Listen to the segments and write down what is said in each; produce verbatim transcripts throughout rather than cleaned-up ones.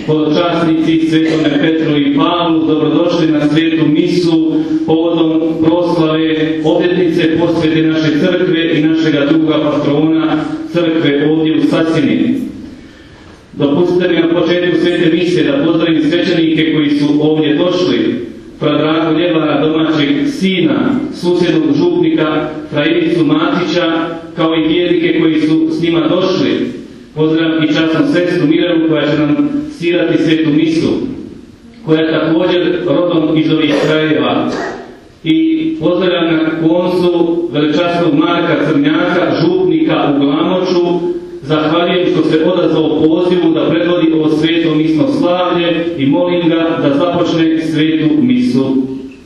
hodočasnici Svetome Petru i Pavlu, dobrodošli na svetu misu povodom proslave obljetnice posvete naše crkve i našega druga patrona crkve ovdje u Sasini. Dopustite mi na početku svete mise da pozdravim svećenike koji su ovdje došli, fra Drago Ljevara, domaćeg sina, susjednog župnika, fra Ivicu Matića, kao i vjernike koji su s njima došli. Pozdravim i časnu sestru Mirelu koja će nam svirati svetu misu, koja je također rodom iz ovih krajeva. I pozdravljam na koncu veličasnog Marka Crnjaka, župnika u Glamoču. Zahvaljujem što se odazvao pozivu da predvodi ovo sveto misno slavlje i molim ga da započne svetu misu.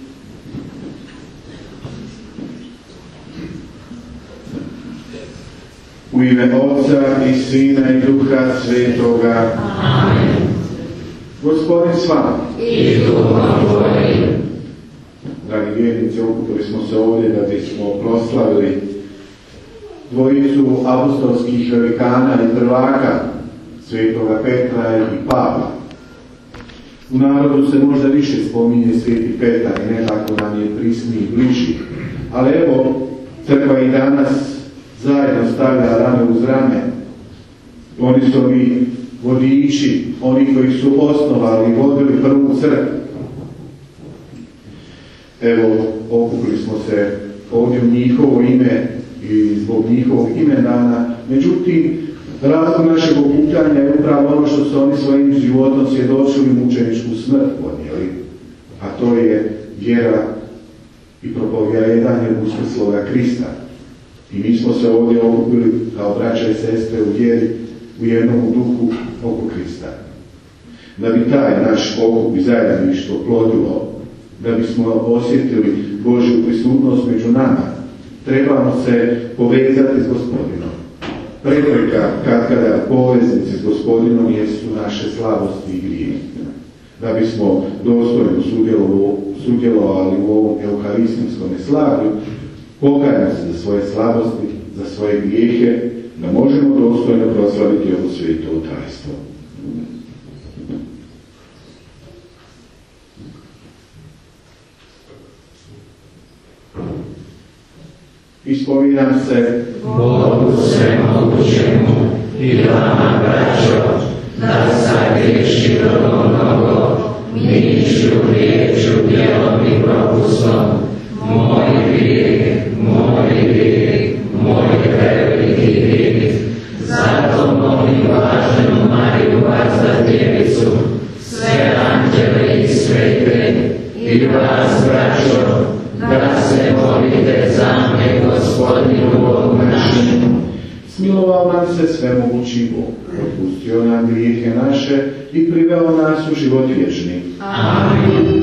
U ime Otca i Sina i Duha Svetoga. Amen. Gospodin s vama. I duhom tvojim. Dragi vjernici, okupili smo se ovdje da bismo proslavili dvojicu apostolskih velikana i prvaka, Svetoga Petra i Pavla. U narodu se možda više spominje Sveti Petar i nekako nam je prisniji i bliži, ali evo, crkva i danas zajedno stavlja rame uz rame. Oni su ovi vodiči, oni koji su osnovali i vodili prvu crkvu. Evo, okupili smo se ovdje u njihovo ime i zbog njihovog imendana. Međutim, razlog našeg okupljanja je upravo ono što su oni svojim životom svjedočili mučeničku smrt podnijeli, a to je vjera i propovijedanje uskrsloga Krista. I mi smo se ovdje okupili kao braća i sestre u vjeri, u jednom duhu oko Krista. Da bi taj naš okup i zajedništvo plodilo, da bismo osjetili Božju prisutnost među nama, trebamo se povezati s Gospodinom. Prepreka katkada poveznici s Gospodinom jesu naše slabosti i grijehe. Da bismo dostojno sudjelovali u ovom euharistijskom slavlju, pokajamo se za svoje slabosti, za svoje grijehe, da možemo dostojno proslaviti ovo sveto tajstvo. Ispovijedam se Bogu svemogućemu i vama, braćo, da sagriješim vrlo mnogo, mišlju, riječju, djelom i propustom. Moj grijeh, moj grijeh, moj veliki grijeh. Zato molim blaženu Mariju, Vazdadjevicu, sve anđele i svete i vas, braćo, da se molite za me, Gospodinu Bogu našemu. Smilovao nam se svemogući Bog, otpustio nam grijehe naše i priveo nas u život vječni. Amen.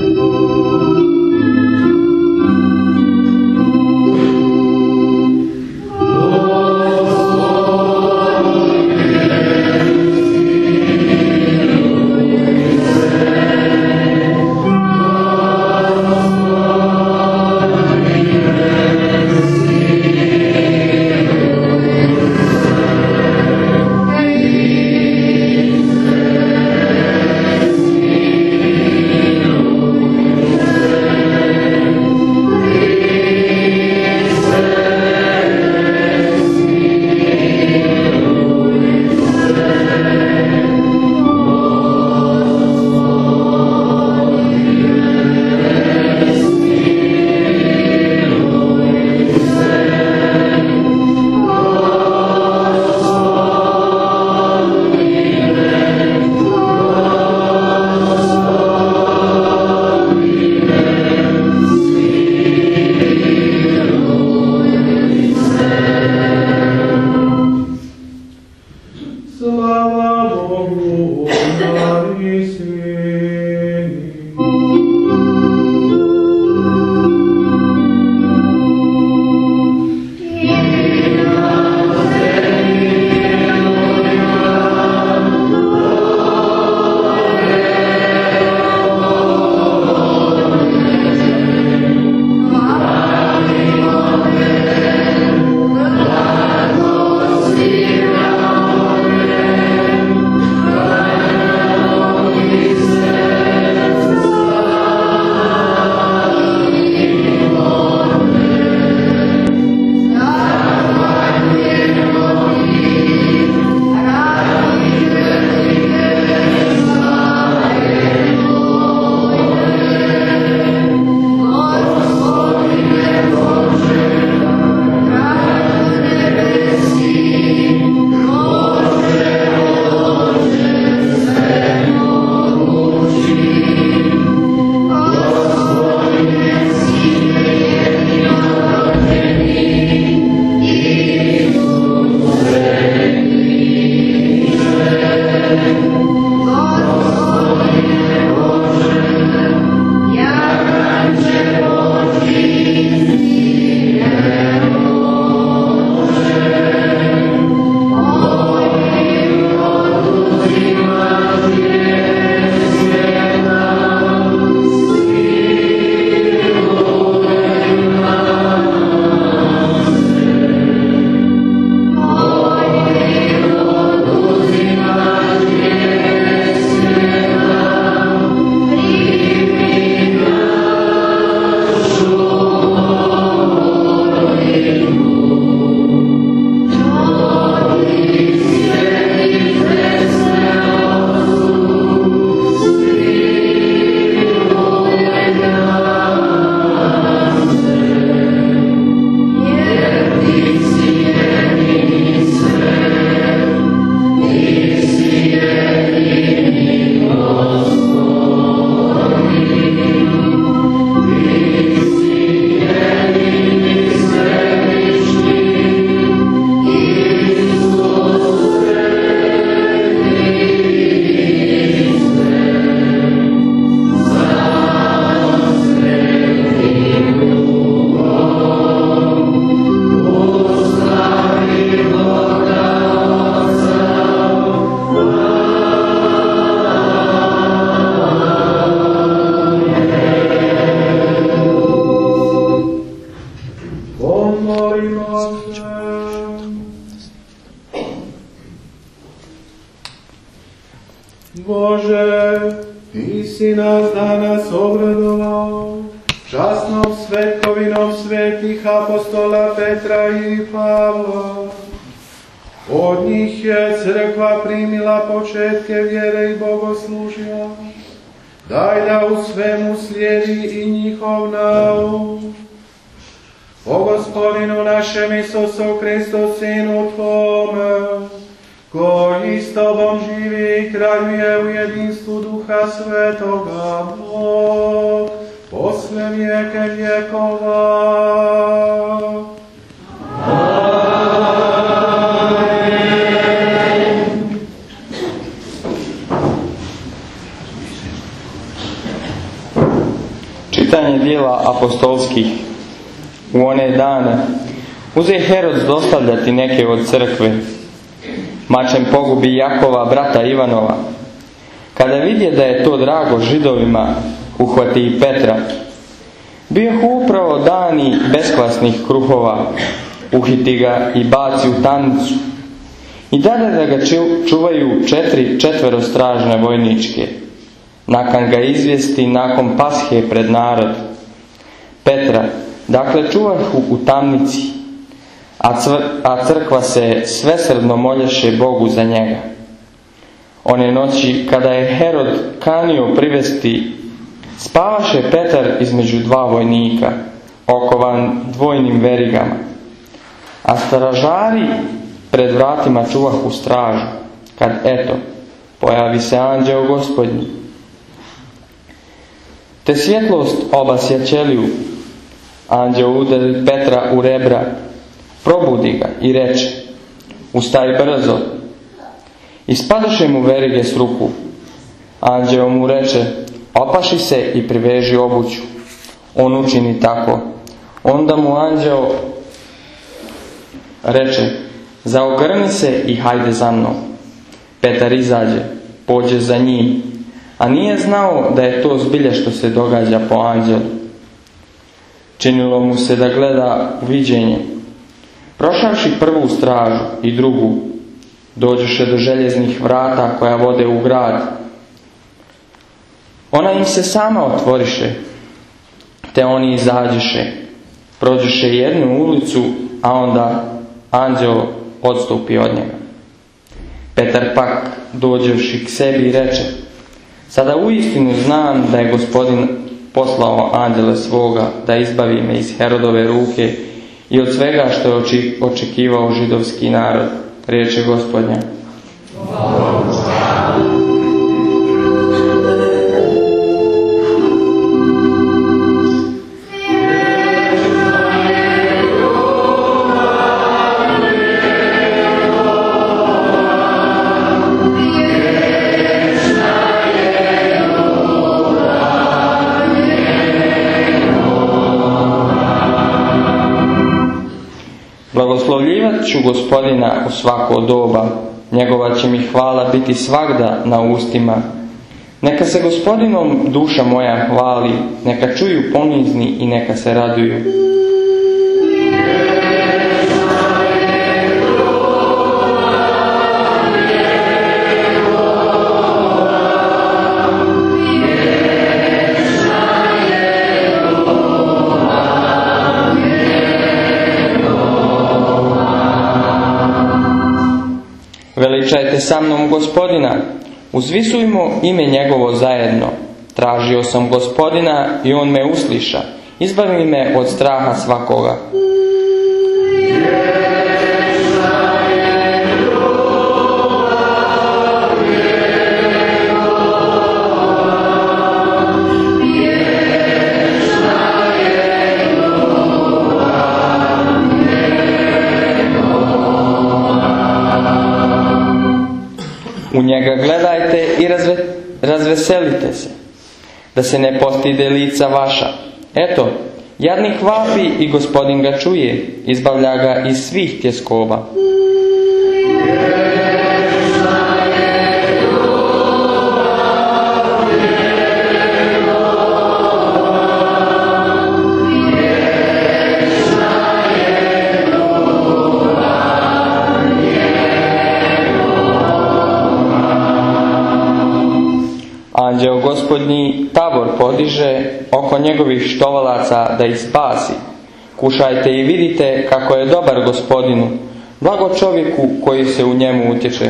Bože, Ti si nas danas obradovao časnom svetkovinom svetih apostola Petra i Pavla. Od njih je crkva primila početke vjere i bogoslužja. Daj da u svemu slijedi i njihov nauk. O Gospodinu našem Isusu Hristu, Sinu Tvome, koji s Tobom živi i kraljuje u jedinstvu Duha Svetoga, Bog, posle vijeke vjekova. Čitanje dijela apostolskih. U one dane uze Herod dostavljati neke od crkve, mačem pogubi Jakova, brata Ivanova. Kada vidje da je to drago Židovima, uhvati i Petra. Bijahu upravo dani beskvasnih kruhova, uhiti ga i baci u tamnicu. I dade da ga čuvaju četiri četverostražne vojničke. Nakon ga izvijesti nakon Pashe pred narod. Petra, dakle, čuvahu u tamnici, a, cvr, a crkva se svesrdno molješe Bogu za njega. One noći, kada je Herod kanio privesti, spavaše Petar između dva vojnika, okovan dvojnim verigama, a stražari pred vratima čuvahu stražu, kad eto, pojavi se anđeo Gospodnji. Te svjetlost obasja ćeliju. Anđeo udari Petra u rebra, probudi ga i reče: ustaj brzo. Ispadoše mu verige s ruku. Anđeo mu reče: opaši se i priveži obuću. On učini tako. Onda mu anđeo reče: zaogrni se i hajde za mnom. Petar izađe, pođe za njim, a nije znao da je to zbilja što se događa po anđelu. Činilo mu se da gleda u viđenje. Prošavši prvu stražu i drugu, dođoše do željeznih vrata koja vode u grad. Ona im se sama otvoriše, te oni izađeše, prođeše jednu ulicu, a onda anđeo odstupi od njega. Petar pak, dođevši k sebi, reče: sada uistinu znam da je Gospodin poslao anđele svoga da izbavi me iz Herodove ruke i od svega što je očekivao židovski narod. Riječ je Gospodnja. Blagoslovljivat ću Gospodina u svako doba, njegova će mi hvala biti svagda na ustima. Neka se Gospodinom duša moja hvali, neka čuju ponizni i neka se raduju. Veličajte sa mnom Gospodina, uzvisujmo ime njegovo zajedno. Tražio sam Gospodina i on me usliša, izbavi me od straha svakoga. U njega gledajte i razve, razveselite se, da se ne postide lica vaša. Eto, jadnik vapi i Gospodin ga čuje, izbavlja ga iz svih tjeskoba. Anđeo Gospodnji tabor podiže oko njegovih štovalaca da ih spasi. Kušajte i vidite kako je dobar Gospodinu, blago čovjeku koji se u njemu utječe.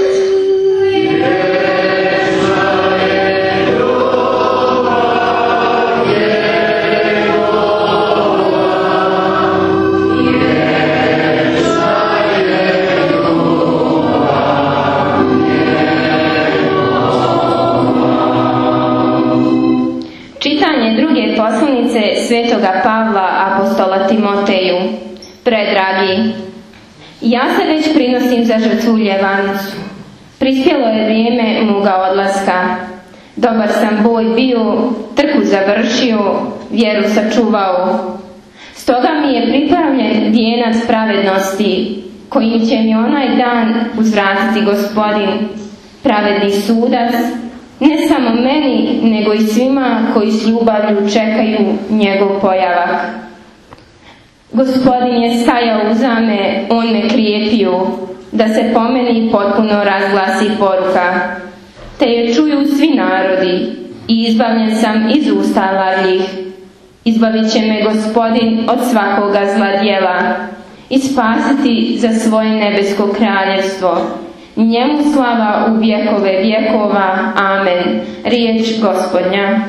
Poslanice svetoga Pavla apostola Timoteju. Predragi, ja se već prinosim za žrtvu ljevanicu. Prispjelo je vrijeme moga odlaska. Dobar sam boj bio, trku završio, vjeru sačuvao. Stoga mi je pripravljen vijenac pravednosti, kojim će mi onaj dan uzvratiti Gospodin, pravedni sudac, ne samo meni, nego i svima koji s ljubavlju čekaju njegov pojavak. Gospodin je stajao uza me, on me krijepio, da se po meni potpuno razglasi poruka, te je čuju svi narodi i izbavljen sam iz usta lažnih. Izbavit će me Gospodin od svakoga zla djela i spasiti za svoje nebesko kraljevstvo. Njemu slava u vjekove vjekova. Amen. Riječ Gospodnja.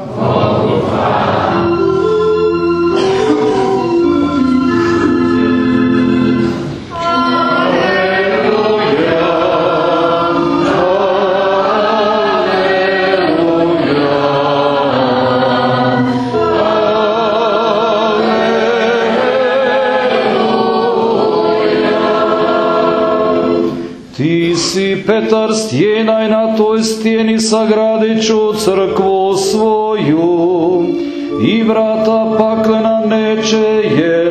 Ti si Petar stjena i na toj stjeni sagradit ću crkvu svoju i vrata paklena neće je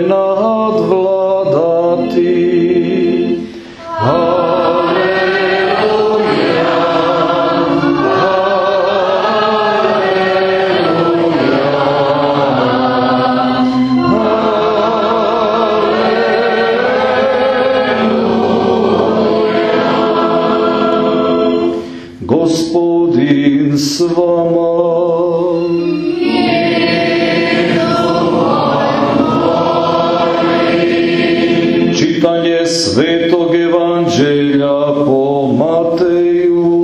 nadvladati. Gospodin s vama. Čitanje Svetog Evanđelja po Mateju.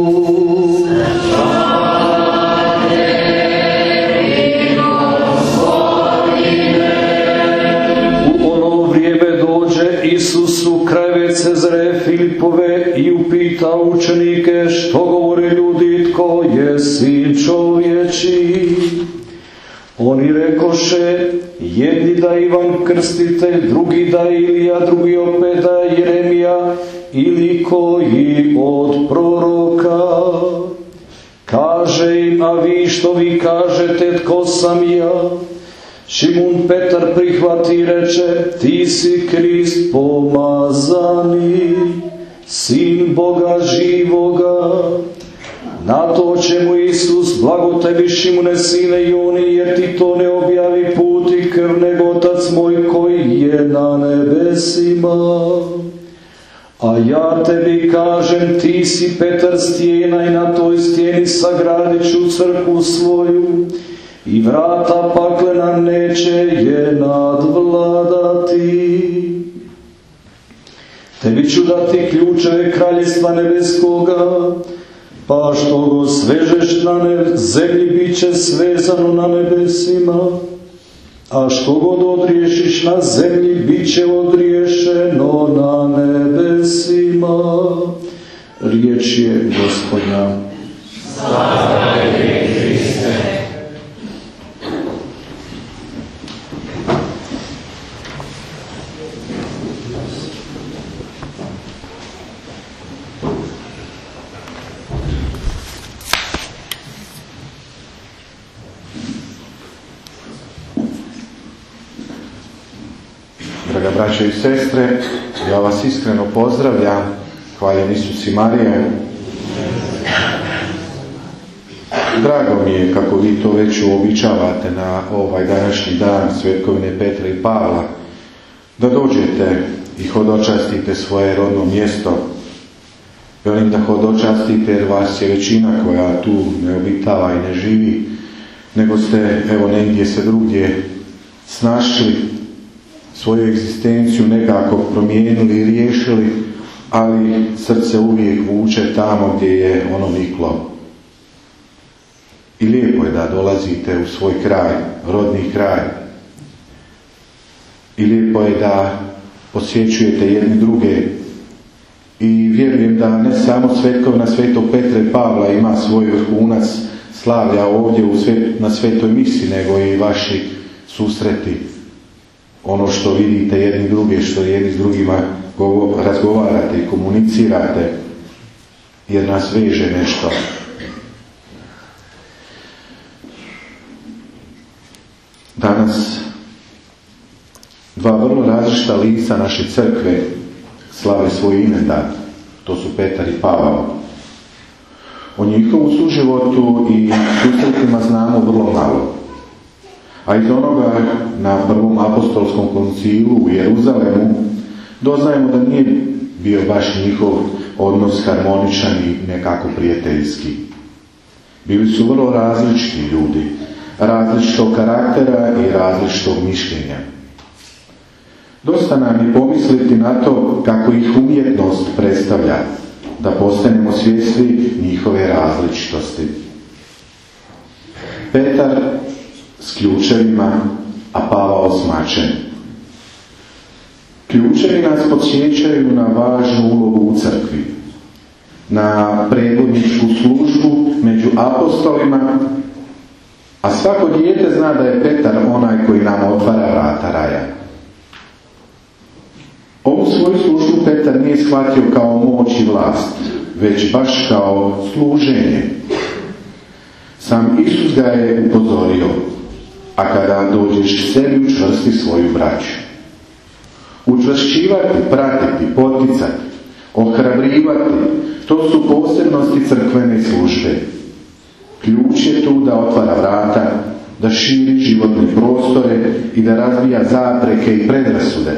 U ono vrijeme dođe Isus u kraj Cezare Filipove i upita učenike što govore ljudi, tko je sin čovječi. Oni rekoše, jedni da Ivan Krstitelj, drugi da Ilija, drugi opet da Jeremija ili koji od proroka. Kaže im, a vi što vi kažete, tko sam ja? Šimun Petar prihvati i reče, ti si Krist pomazani, sin Boga živoga. Na to će mu Isus, blago tebi Šimune sine Joni, jer ti to ne objavi put i krv, nego Otac moj koji je na nebesima. A ja tebi kažem, ti si Petar stijena i na toj stijeni sagradit ću crkvu svoju i vrata paklena neće je nadvladati. Tebi ću dati ključeve kraljevstva nebeskoga, pa što go svežeš na zemlji bit će svezano na nebesima, a što god odriješiš na zemlji bit će odriješeno na nebesima. Riječ je Gospodnja. Slava tebi, Kriste. Draga braće i sestre, ja vas iskreno pozdravljam. Hvaljen Isus i Marije. Drago mi je kako vi to već uobičavate na ovaj današnji dan svetkovine Petra i Pavla, da dođete i hodočastite svoje rodno mjesto. Velim da hodočastite jer vas je većina koja tu ne obitava i ne živi, nego ste evo negdje se drugdje snašli, svoju egzistenciju nekako promijenili i riješili, ali srce uvijek vuče tamo gdje je ono niklo. I lijepo je da dolazite u svoj kraj, rodni kraj. I lijepo je da posjećujete jedni druge. I vjerujem da ne samo svetkovina Svetog Petra i Pavla ima svoj vrhunac slavlja ovdje u svet, na svetoj misi, nego i vaši susreti. Ono što vidite jedni druge, što jedni s drugima razgovarate i komunicirate, jer nas veže nešto. Danas dva vrlo različita lica naše crkve slave svoj imendan. To su Petar i Pavao. O njihovu suživotu i susretima znamo vrlo malo. A iz onoga na prvom apostolskom koncilu u Jeruzalemu doznajemo da nije bio baš njihov odnos harmoničan i nekako prijateljski. Bili su vrlo različiti ljudi, različitog karaktera i različitog mišljenja. Dosta nam je pomisliti na to kako ih umjetnost predstavlja, da postanemo svjesni njihove različitosti. Petar s ključevima, a Pavao s mačem. Ključevi nas podsjećaju na važnu ulogu u crkvi, na predvodničku službu među apostolima, a svako dijete zna da je Petar onaj koji nam otvara vrata raja. Ovu svoju službu Petar nije shvatio kao moć i vlast, već baš kao služenje. Sam Isus ga je upozorio, a kada dođeš sebi učvrsti svoju braću. Učvršćivati, pratiti, poticati, ohrabrivati, to su posebnosti crkvene službe. Ključ je tu da otvara vrata, da širi životne prostore i da razvija zapreke i predrasude.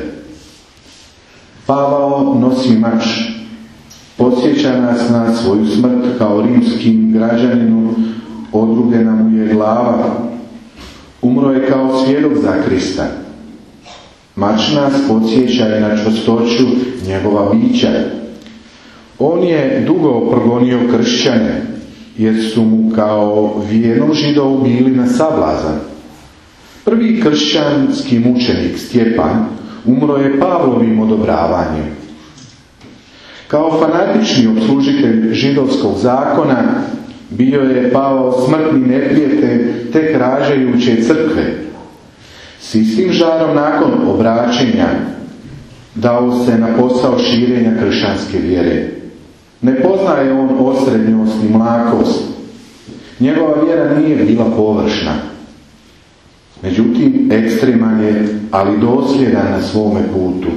Pavao nosi mač, podsjeća nas na svoju smrt kao rimskim građaninu, odrubljena mu je glava, umro je kao svjedok za Krista. Mač nas podsjeća i na čvrstoću njegova bića. On je dugo progonio kršćane, jer su mu kao vjernom Židovu bili na sablazan. Prvi kršćanski mučenik Stjepan umro je Pavlovim odobravanjem. Kao fanatični opslužitelj židovskog zakona bio je Pavao smrtni neprijatelj tek rađajuće crkve. S istim žarom nakon obraćenja dao se na posao širenja kršćanske vjere. Ne poznaje on osrednjost ni mlakost. Njegova vjera nije bila površna. Međutim, ekstreman je, ali dosljedan na svome putu.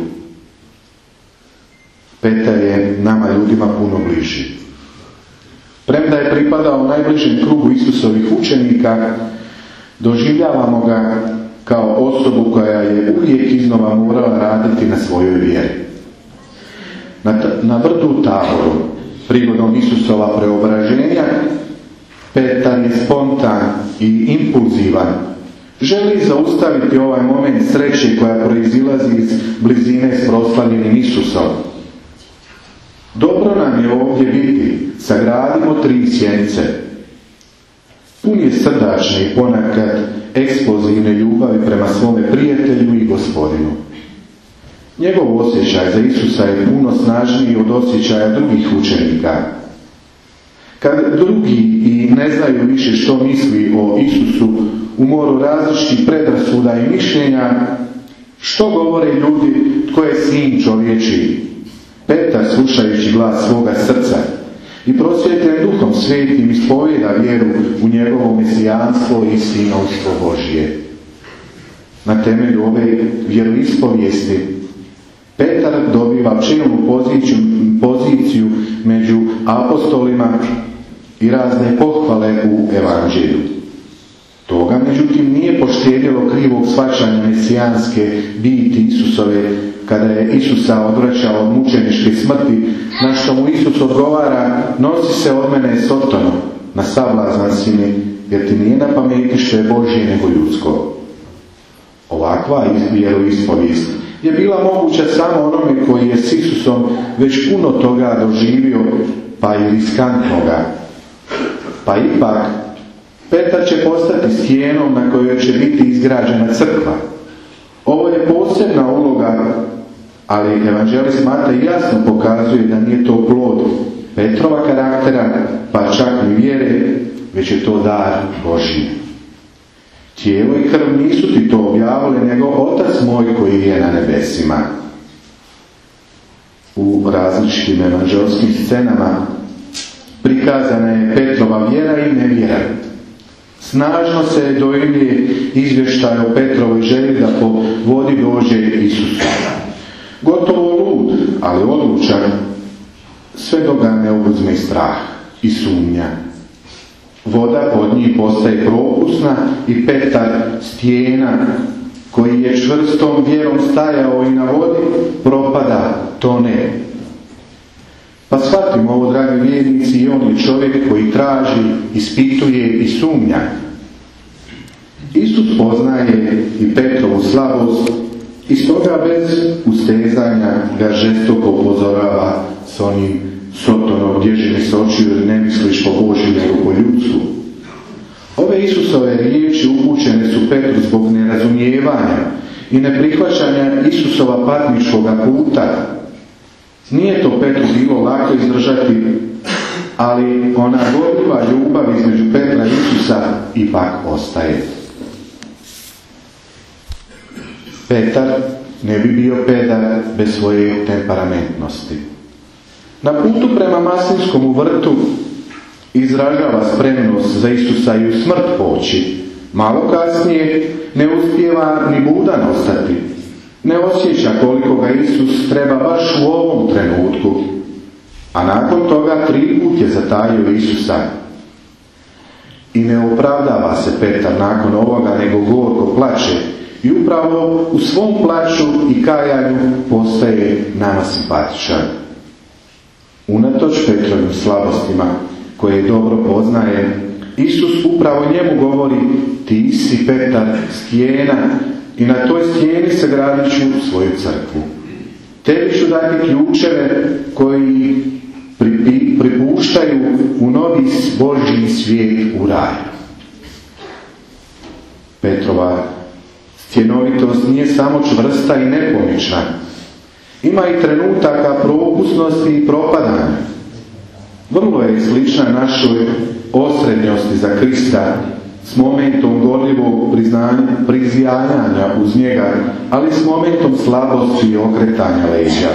Petar je nama ljudima puno bliži. Premda je pripadao najbližem krugu Isusovih učenika, doživljavamo ga kao osobu koja je uvijek iznova morala raditi na svojoj vjeri. Na, na vrtu Taboru, prigodom Isusova preobraženja, Petar je spontan i impulzivan. Želi zaustaviti ovaj moment sreće koja proizilazi iz blizine s proslavljenim Isusom. Dobro nam je ovdje biti, sagradimo tri sjenice. Pun je srdačne i ponekad eksplozivne ljubavi prema svome prijatelju i Gospodinu. Njegov osjećaj za Isusa je puno snažniji od osjećaja drugih učenika. Kad drugi i ne znaju više što misli o Isusu u moru različitih predrasuda i mišljenja, što govore ljudi tko je sin čovječiji? Petar, slušajući glas svoga srca i prosvjetljen Duhom Svetim, ispovjeda vjeru u njegovo mesijanstvo i sinovstvo Božje. Na temelju ove vjeroispovijesti Petar dobiva čelnu poziciju, poziciju među apostolima i razne pohvale u evanđelju. Toga, međutim, nije poštedjelo krivog shvaćanja mesijanske biti Isusove, kada je Isusa odvraćao od mučeničke smrti, na što mu Isus odgovara: nosi se od mene Sotone, na sablazan si mi, jer ti nije na pameti što je Božje nego ljudsko. Ovakva vjeroispovijest je bila moguća samo onome koji je s Isusom već puno toga doživio, pa i riskantnoga. Pa ipak, Petar će postati stijenom na kojoj će biti izgrađena crkva. Ovo je posebna uloga, ali evanđelist Matej jasno pokazuje da nije to plod Petrova karaktera, pa čak ni vjere, već je to dar Božji. Tijelo i krv nisu ti to objavili, nego Otac moj koji je na nebesima. U različitim evanđelskim scenama prikazana je Petrova vjera i nevjera. Snažno se dojmlje izvještaj o Petrovoj želji da po vodi dođe Isusu. Gotovo lud, ali odlučan, sve dok ga ne obuzme strah i sumnja. Voda pod njih postaje propusna i Petar, stijena, koji je čvrstom vjerom stajao i na vodi, propada, tone. Pa shvatimo ovo, dragi vjernici, i on je čovjek koji traži, ispituje i sumnja. Isus poznaje i Petrovu slabost i stoga bez ustezanja ga žestoko upozorava s onim: Sotono, bježi mi s očiju jer ne misliš po Božju nego po ljudsku. Ove Isusove riječi upućene su Petru zbog nerazumijevanja i neprihvaćanja Isusova patničkoga puta. Nije to Petru bilo lako izdržati, ali ona gorljiva ljubav između Petra i Isusa ipak ostaje. Petar ne bi bio pedar bez svoje temperamentnosti. Na putu prema Maslinskom vrtu izražava spremnost za Isusa i u smrt poći. Malo kasnije ne uspijeva ni budan ostati. Ne osjeća koliko ga Isus treba baš u ovom trenutku. A nakon toga tri put je zatajio Isusa. I ne opravdava se Petar nakon ovoga, nego gorko plače. I upravo u svom plaću i kajanju postaje nama simpatičan. Unatoč Petrovim slabostima, koje dobro poznaje, Isus upravo njemu govori: ti si Petar, stijena, i na toj stijeni se gradit ću svoju crkvu. Tebi ću dati ključeve koji pripi, pripuštaju u novi Božji svijet, u raj. Petrova stjenovitost nije samo čvrsta i nepomična. Ima i trenutaka propusnosti i propadanja. Vrlo je slična našoj osrednjosti za Krista s momentom gorljivog prizjanjanja uz njega, ali s momentom slabosti i okretanja leđa.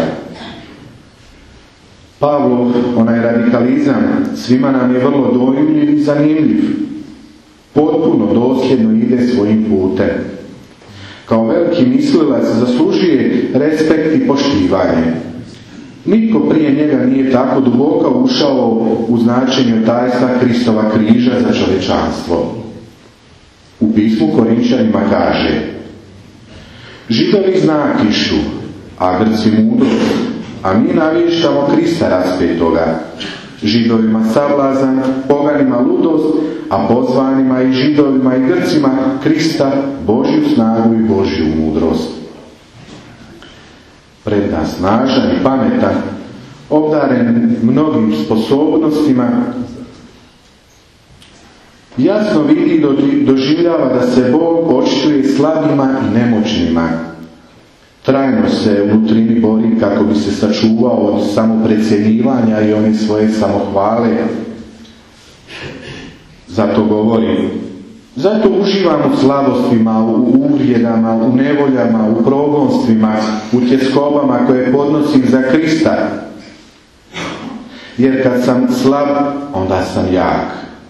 Pavlov, onaj radikalizam, svima nam je vrlo dojmljiv i zanimljiv. Potpuno dosljedno ide svojim putem. Kao veliki mislilac zaslužuje respekt i poštivanje. Nitko prije njega nije tako duboko ušao u značenje tajstva Kristova križa za čovječanstvo. U pismu Korinčanima kaže: Židovi zna kišu, a Grci mudrost, a mi navještamo Krista raspetoga. Židovima sablazan, poganima ludost, a pozvanima i Židovima i Grcima Krista, Božju snagu i Božju mudrost. Predan, snažan i pametan, obdaren mnogim sposobnostima, jasno vidi i doživljava da se Bog očituje slabima i nemoćnima. Trajno se u nutrini bori kako bi se sačuvao od samoprecjenjivanja i one svoje samohvale. Zato govorim: zato uživam u slabostima, u uvrijedama, u nevoljama, u progonstvima, u tjeskobama koje podnosim za Krista. Jer kad sam slab, onda sam jak.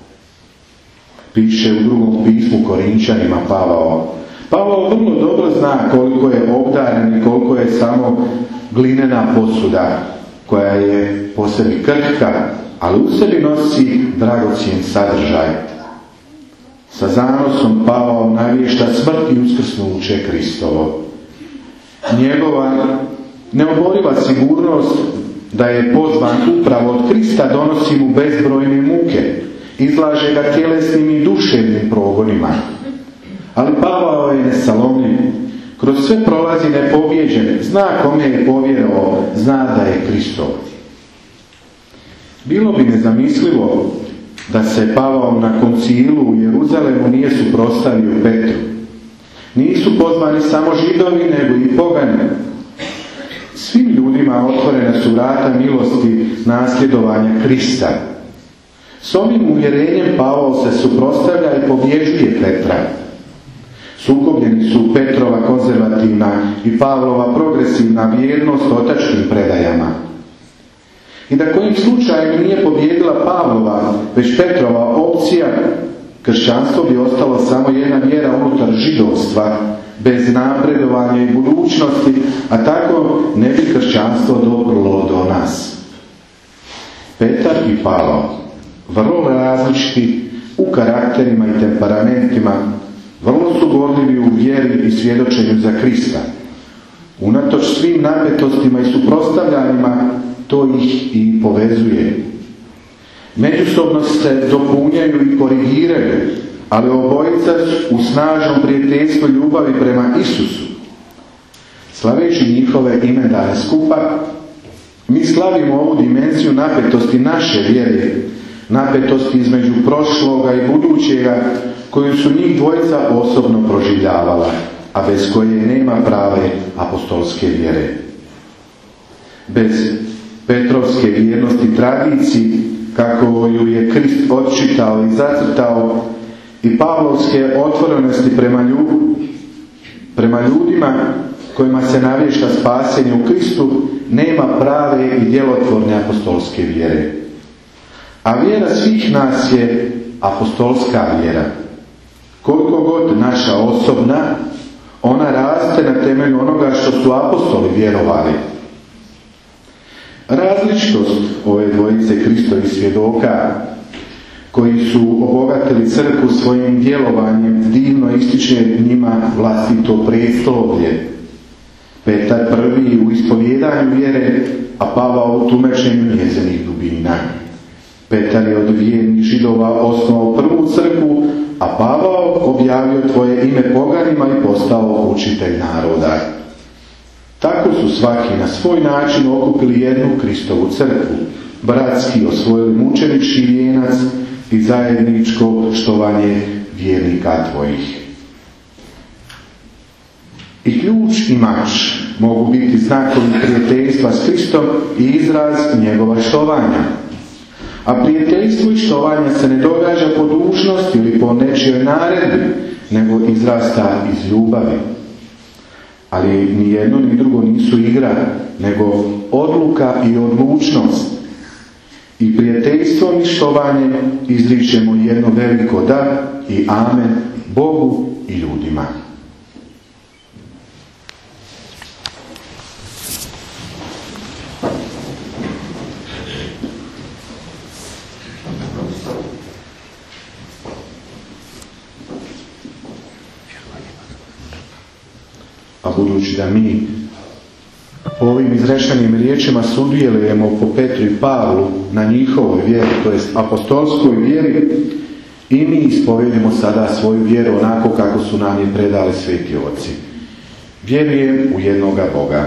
Piše u drugom pismu Korinčanima Pavao. Pavao vrlo dobro zna koliko je obdaren i koliko je samo glinena posuda, koja je po sebi krhka, ali u sebi nosi dragocjen sadržaj. Sa zanosom Pavao navješta smrt i uskrsnuće Kristovo. Njegova Neoboriva sigurnost da je pozvan upravo od Krista donosi mu bezbrojne muke, izlaže ga tjelesnim i duševnim progonima. Ali Pavao je nesalomljiv, kroz sve prolazi nepobijeđen, zna kome je povjerovao, zna da je Kristov. Bilo bi nezamislivo da se Pavao na koncilu u Jeruzalemu nije suprotstavio Petru. Nisu pozvani samo Židovi, nego i pogani. Svim ljudima otvorena su vrata milosti nasljedovanja Krista. S ovim uvjerenjem Pavao se suprotstavlja i pobjeđuje Petra. Sukobljeni su Petrova konzervativna i Pavlova progresivna vjernost otačkim predajama. I da kojim slučajem nije pobijedila Pavlova, već Petrova opcija, kršćanstvo bi ostalo samo jedna vjera unutar židovstva, bez napredovanja i budućnosti, a tako ne bi kršćanstvo doprlo do nas. Petar i Pavao, vrlo različiti u karakterima i temperamentima, vrlo su gorljivi u vjeri i svjedočenju za Krista. Unatoč svim napetostima i suprotstavljanjima, to ih i povezuje. Međusobno se dopunjaju i korigiraju, ali obojica u snažnom prijateljstvu ljubavi prema Isusu. Slaveći njihove imendane skupa, mi slavimo ovu dimenziju napetosti naše vjere, napetosti između prošloga i budućega, koju su njih dvojica osobno proživljavala, a bez koje nema prave apostolske vjere. Bez Petrovske vjernosti tradiciji, kako ju je Krist odčitao i zacrtao, i Pavlovske otvorenosti prema, ljud, prema ljudima kojima se navješta spasenje u Kristu, nema prave i djelotvorne apostolske vjere. A vjera svih nas je apostolska vjera. Koliko god naša osobna, ona raste na temelju onoga što su apostoli vjerovali. Različitost ove dvojice Kristovih svjedoka, koji su obogatili crkvu svojim djelovanjem, divno ističe njima vlastito predstavlje. Petar prvi u ispovjedanju vjere, a Pavao u tumačenju njezinih dubina. Petar je od vjernih Židova osnovao prvu crkvu, a Pavao objavio tvoje ime poganima i postao učitelj naroda. Tako su svaki na svoj način okupili jednu Kristovu crkvu, bratski osvojili mučenički vijenac i zajedničko štovanje vjernika tvojih. I ključ i mač mogu biti znakovi prijateljstva s Kristom i izraz njegova štovanja. A prijateljstvo i štovanje se ne događa po dužnosti ili po nečijoj naredbi, nego izrasta iz ljubavi. Ali ni jedno ni drugo nisu igra, nego odluka i odlučnost. I prijateljstvom i štovanjem izričemo jedno veliko da i amen Bogu i ljudima. A budući da mi ovim izrečenim riječima sudjelujemo po Petru i Pavlu na njihovoj vjeri, to jest apostolskoj vjeri, i mi ispovedimo sada svoju vjeru onako kako su nam je predali sveti oci. Vjerujem u jednoga Boga.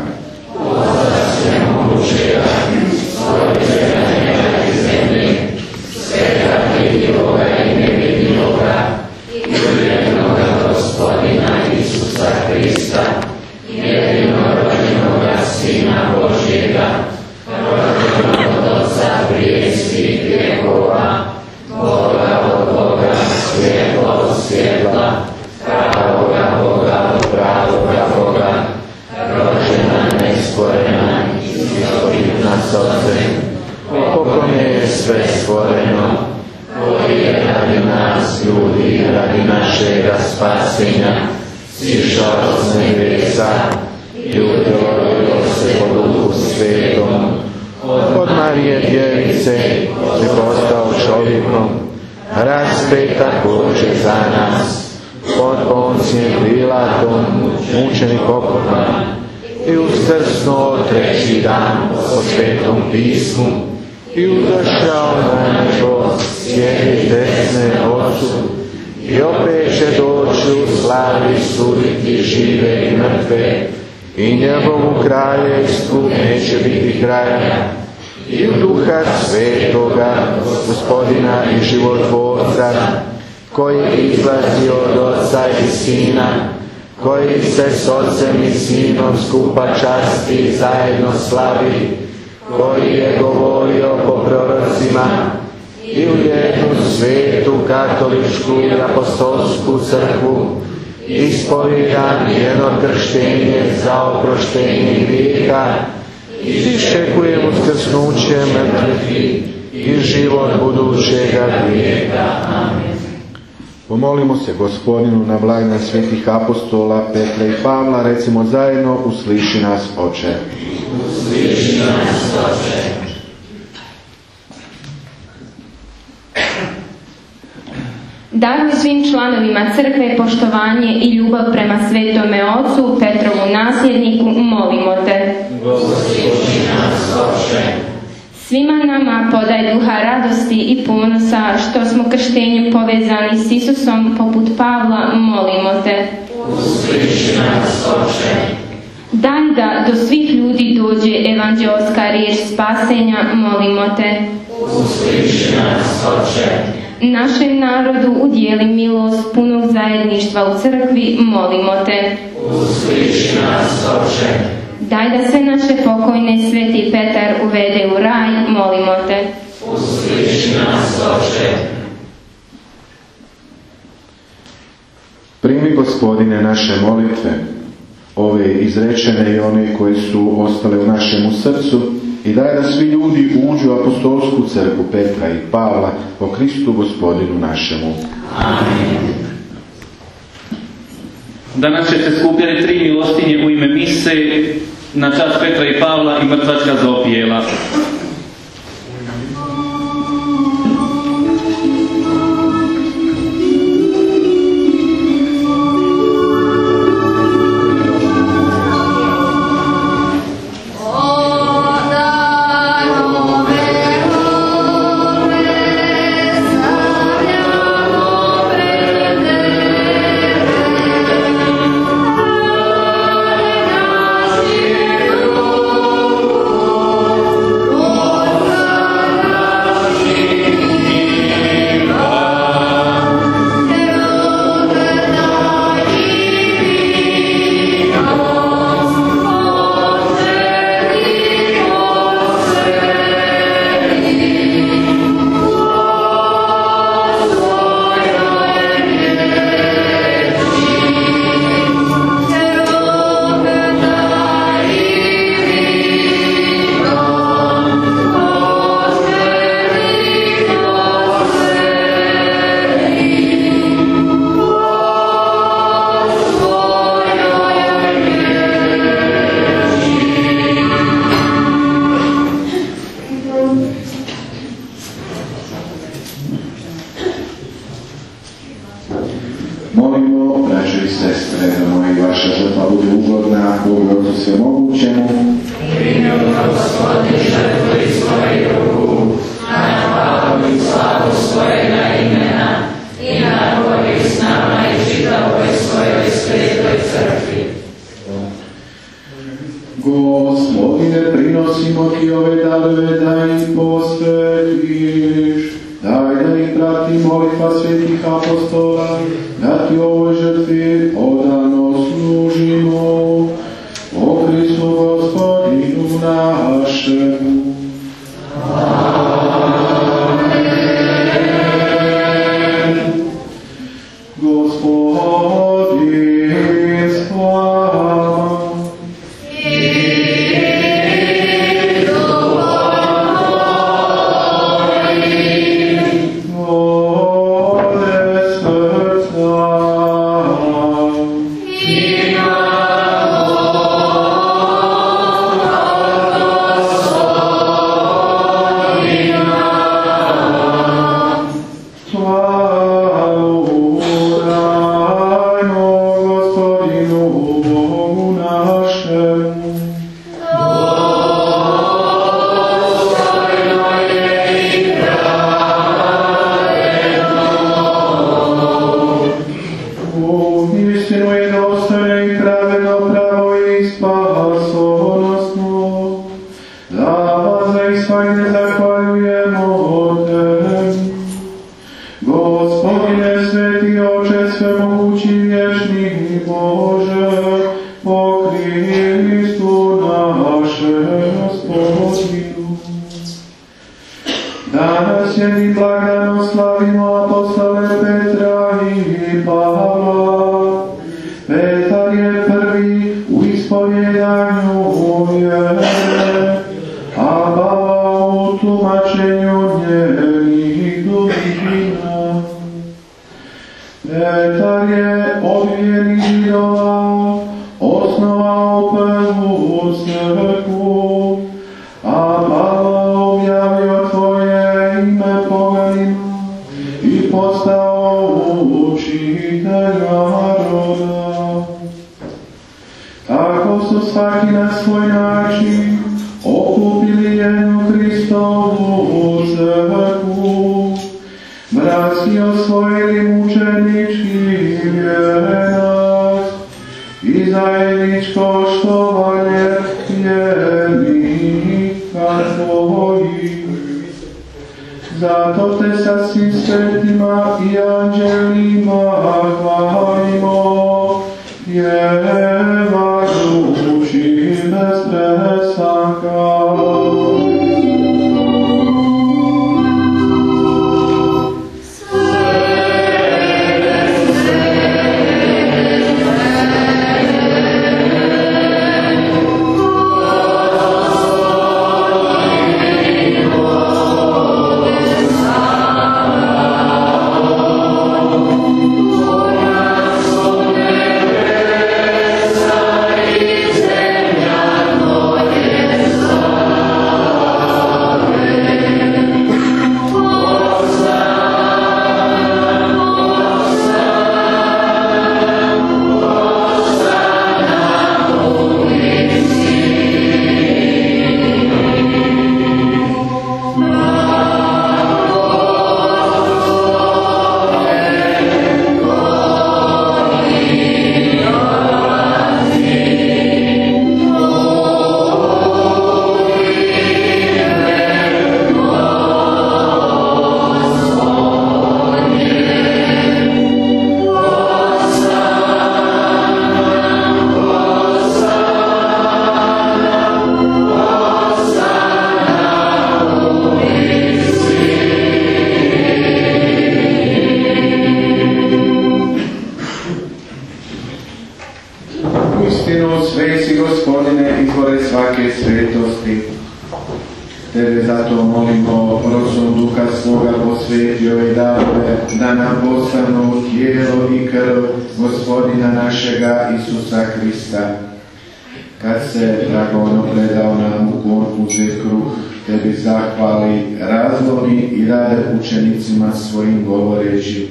Sina Božjega, rođenog od Otca prije svih vjekova, Boga od Boga, svjetla od svjetla, pravoga Boga od pravoga Boga, rođena, nestvorena, istoditna s Otcem, po kome je sve stvoreno, koji je radi nas ljudi, radi našega spasenja, sišao s nebesa i utrodio se po Duhu Svetom, od Marije Djevice je postao čovjekom, raspet također za nas, pod Poncijem Pilatom, mučen i pokopan, i uskrsnuo treći dan po Svetom pismu i uzašao na nebo, sjedi desne Otcu i opet će doći u slavi suditi žive i mrtve i njegovu kraljevstvu neće biti kraja. I u Duha Svetoga, Gospodina i životvorca, koji izlazi od Oca i Sina, koji se s Ocem i Sinom skupa časti i zajedno slavi, koji je govorio po prorocima, i u jednu svetu katoličku i apostolsku crkvu, ispovijedam jedno krštenje za oproštenje grijeha, i iščekujem uskrsnuće mrtvih i život budućega vijeka. Amen. Pomolimo se Gospodinu na blagdan svetih apostola Petra i Pavla, recimo zajedno: usliši nas, Oče. Usliši nas, Oče. Daruj svim članovima crkve poštovanje i ljubav prema Svetome Ocu, Petrovu nasljedniku, molimo te. Usliši nas, Oče. Svima nama podaj duha radosti i ponosa što smo krštenjem povezani s Isusom poput Pavla, molimo te. Usliši nas, Oče. Daj da do svih ljudi dođe evanđelska riječ spasenja, molimo te. Usliši nas, Oče. Našem narodu udijeli milost punog zajedništva u crkvi, molimo te. Usliši nas, Oče. Daj da se naše pokojne sveti Petar uvede u raj, molimo te. Usliši nas, Oče. Primi, Gospodine, naše molitve, ove izrečene i one koje su ostale u našemu srcu, i daj da svi ljudi uđu u apostolsku crkvu Petra i Pavla po Kristu Gospodinu našemu. Amen. Danas će se skupljati tri milostinje u ime mise na čast Petra i Pavla i mrtvačka zaopijela. Molimo, braćo i sestre, da moja vaša žrtva bude ugodna Bogu Otcu Svemogućemu. Primi od Gospodin žrtvu iz svojih ruku, na hvalu i slavu svojega imena i na Bogu s nama i čitavoj svojoj svetoj crkvi. Gospodine, prinosimo ti ove darove, da ih posvetiš. Daj da ih prati molitva svetih apostola, da ti ovoj žrtvi odano služimo. O Kristu Gospodinu našemu. Amen. Gospodin s vama. i Pavla. Petar je prvi u ispovjedanju vjere, a Pavla u tumačenju njenih dubina. Petar je od vjernih Židova osnovao prvu crkvu, a Pavla objavio tvoje ime poganima i postao učitelj naroda. Tako su svaki na svoj način okupili jednu Hristovu crkvu, bratski osvojili mučenički vijenac i zajedničko štovanje vjernika tvojih. Zato te sa svim svetima i anđelima hvalimo, pjevajući bez prestanka. Isusa Krista, kad se dragovoljno predao nam u gorku uzet kruh, tebi zahvali, razlomi i rade učenicima svojim govoreći: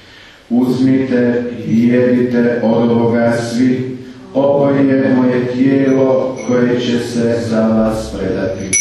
uzmite i jedite od ovoga svi, ovo je moje tijelo koje će se za vas predati.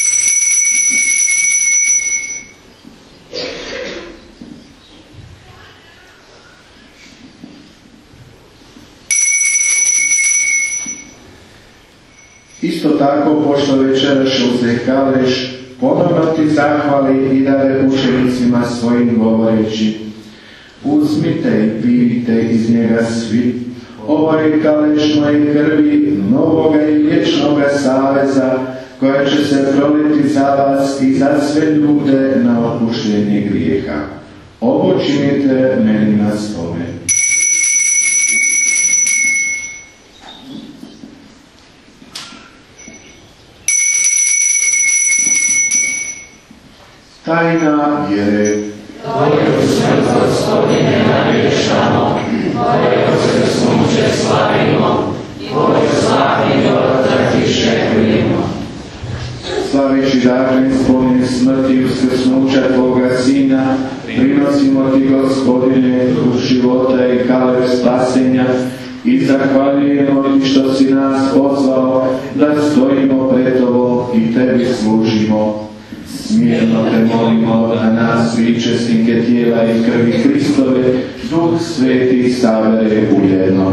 Isto tako, pošto večeraš uzeh kaleš, ponovno ti zahvali i dade učenicima svojim govoreći: uzmite i pijte iz njega svi, ovo je kaleš moje krvi, novoga i vječnoga saveza, koja će se proliti za vas i za sve ljude na opuštenje grijeha. Ovo činite meni na spomen. Tajna vjere. Tvoju smrt, Gospodine, navješamo, Tvoje uskrsnuće slavimo, Tvoju slavni život da ti šepujemo. Slaveći dakle spomen smrti i uskrsnuća Tvoga Sina, prinosimo ti, Gospodine, duh života i kaleb spasenja i zahvaljujemo ti što si nas pozvao da stojimo pred Tobom i Tebi služimo. Smirno te molimo da nas svi česnike tijela i krvi Hristove, Duh Sveti sabere u jedno.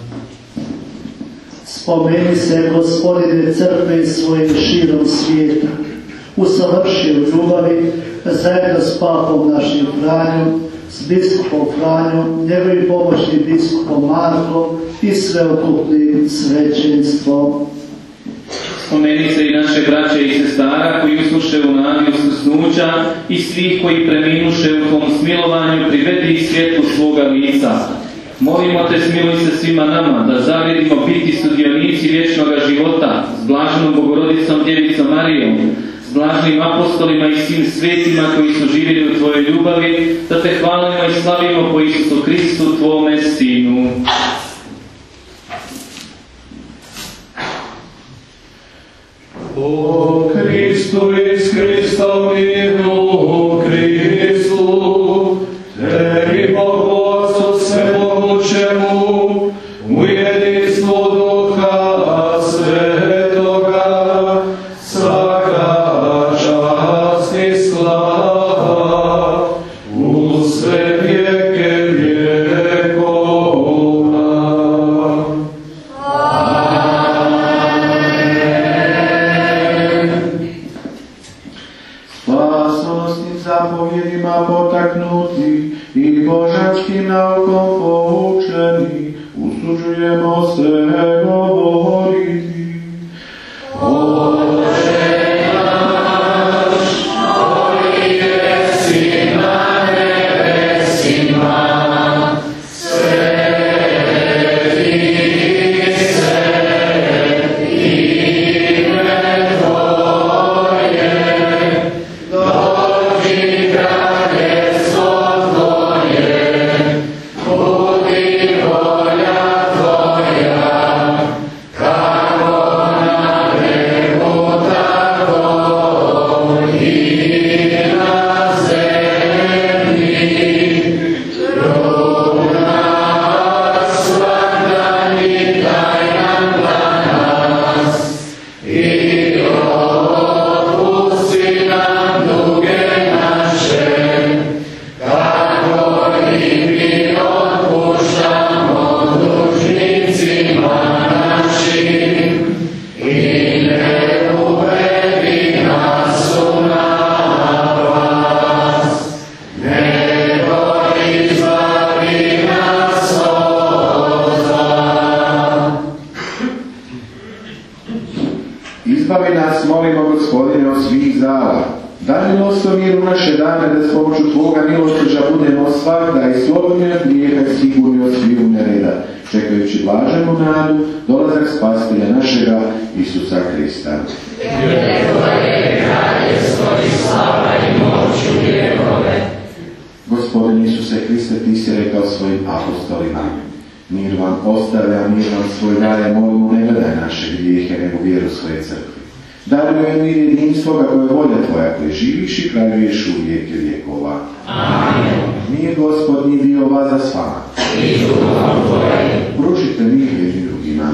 Spomeni se, Gospodine, crkve svojim širom svijeta, usavrši u ljubavi, zajedno s papom našim Franjom, s biskupom Franjom, njegovim pomoćnim biskupom Markom i sveokupnim svećenstvom. Spomeni se i naše braće i sestara koji usluše u nadi uskrsnuća i svih koji preminuše u tvom smilovanju, privedi ih svjetlu svoga lica. Molimo te, smiluj se svima nama, da zavredimo biti sudionici vječnog života s blaženom Bogorodicom Djevicom Marijom, s blažnim apostolima i svim svetima koji su živjeli u tvojoj ljubavi, da te hvalimo i slavimo po Isusu Kristu, tvome Sinu. O Kristu iz Krista miru Kristu, tebi Bogu Otcu svemogućemu, u jedinstvu Duha Svetoga, svaka čast i slava u sve vijeke vjekova. Spasonosnim zapovjedima potaknuti i božanskim naukom poučeni, usuđujemo se govoriti. Oče naš, koji jesi na nebesima, sveti se ime Tvoje, dođi kraljestvo Tvoje, budi volja Tvoja, kako na nebu tako i na zemlji. Kruh naš svakdanji daj nam danas i otpusti nam duge naše, kako i mi otpuštamo dužnicima našim, i ne uvedi nas u napast, nego izbavi nas od zla. Izbavi nas, molimo, Gospodine, od svih zala. Daj milostom mir u naše dane, da s pomoću Tvoga milosrđa budemo svakda i slobodni od grijeha i sigurni od sviju nereda, čekajući blaženu nadu, dolazak Spasitelja našega, Isusa Krista. Gospodin Isuse Hriste, Ti si rekao svojim apostolima: mir vam ostavlja, mir vam svoj daje, molimo, ne gledaj naše grijehe, nego vjeru svoje crkve. Daruj mir jedinstvoga koje je volja Tvoja, koji živiš i kraljuješ u vijeke vjekova. Amen. Mir Gospodnji bio vas s vama. I duhom Tvojim. Pružite mir jedni drugima.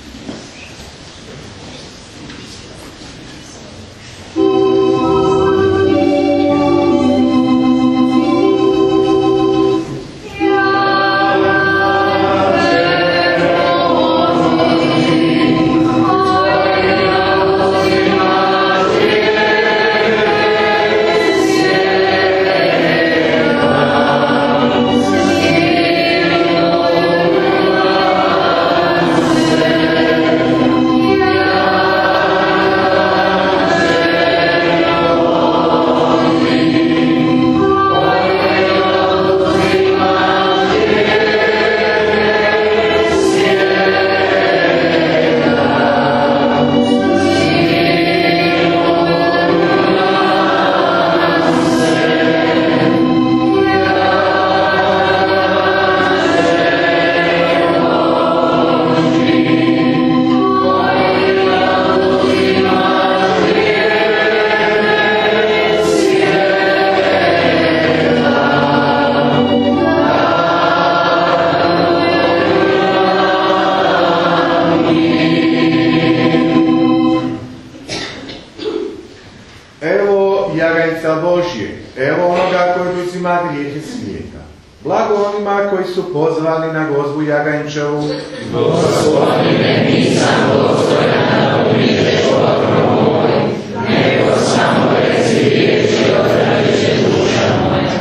Blago onima koji su pozvani na gozbu Jaganjčevu. Gospodine, nisam dostojan da umižeš otrov moj, nego samo reci riječi, ozdravit će duša moja.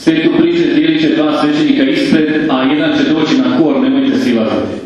Svetu priče dijelit će dva svećenika ispred, a jedan će doći na kor, nemojte silaziti.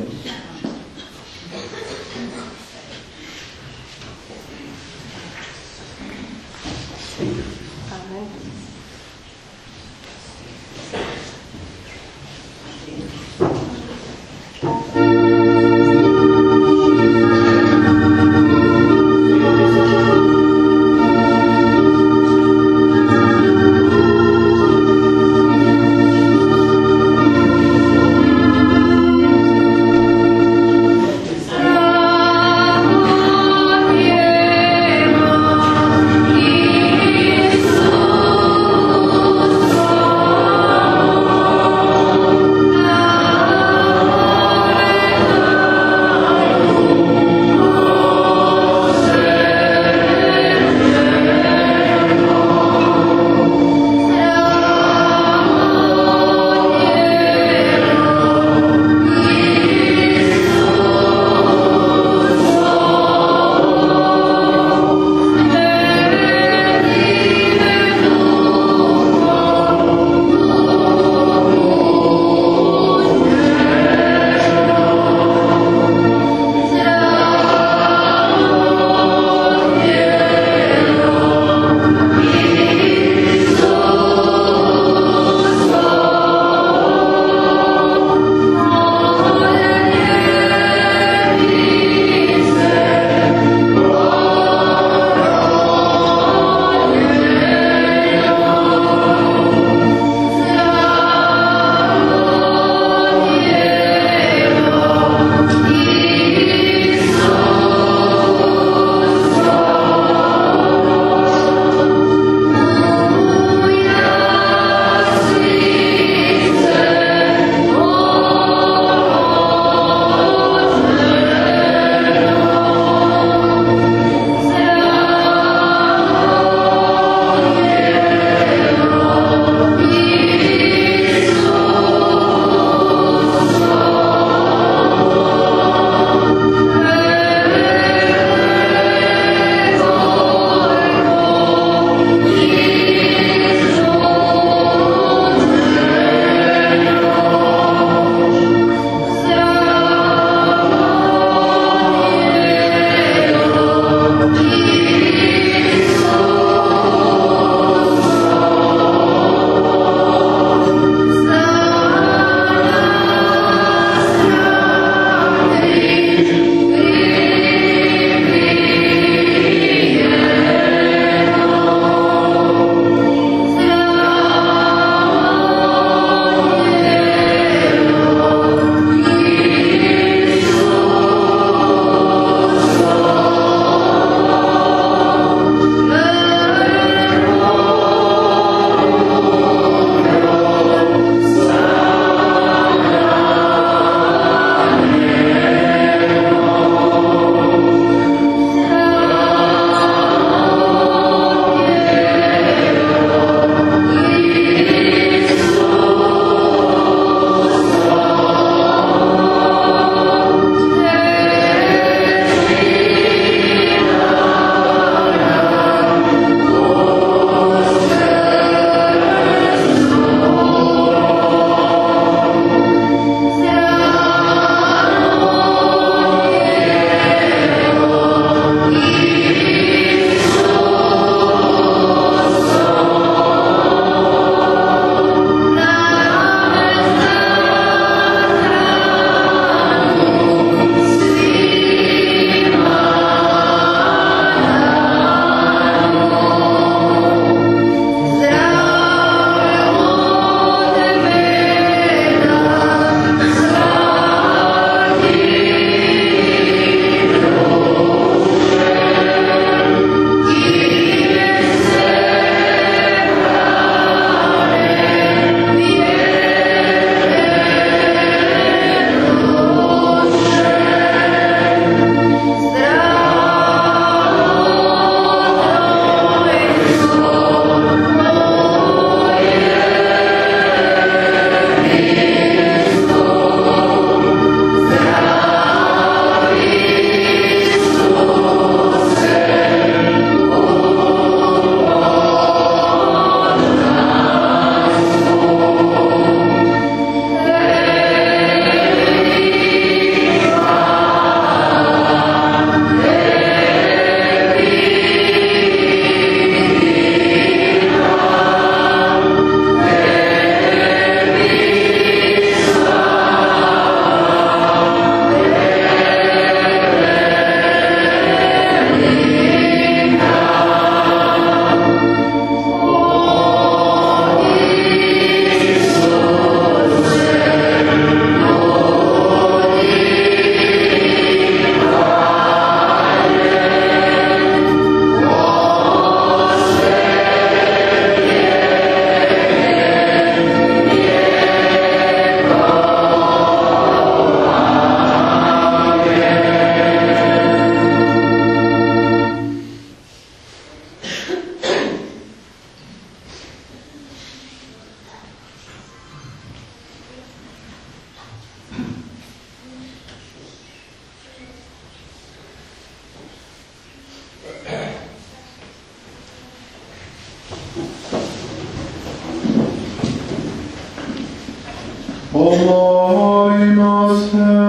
Pomolimo se.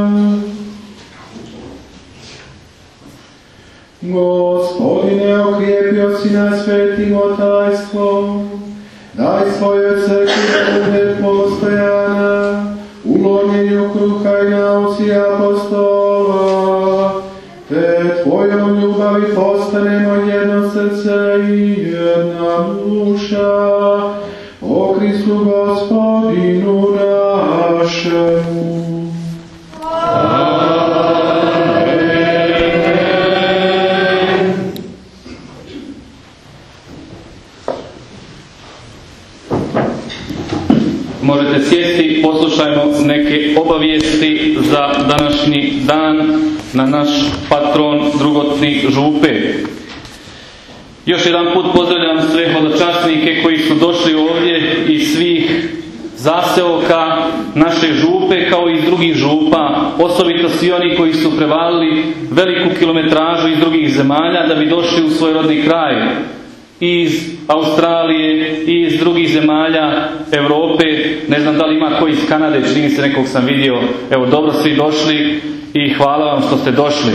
Gospodine, okrijepio si nas svetim otajstvom, daj svojoj crkvi da bude postojana u lomljenju kruha i nauci apostola, te tvojom ljubavi postanemo jedno srce i jedna duša, o Kristu Gospodinu našemu. Možete sjesti, poslušajmo neke obavijesti za današnji dan na naš patron drugotni župe. Još jedan put pozdravljam sve hodočasnike koji su došli ovdje iz svih zaseoka naše župe kao i iz drugih župa, osobito svi oni koji su prevalili veliku kilometražu iz drugih zemalja da bi došli u svoj rodni kraj. I iz Australije i iz drugih zemalja Europe, ne znam da li ima koji iz Kanade, čini se nekog sam vidio. Evo, dobro svi došli i hvala vam što ste došli.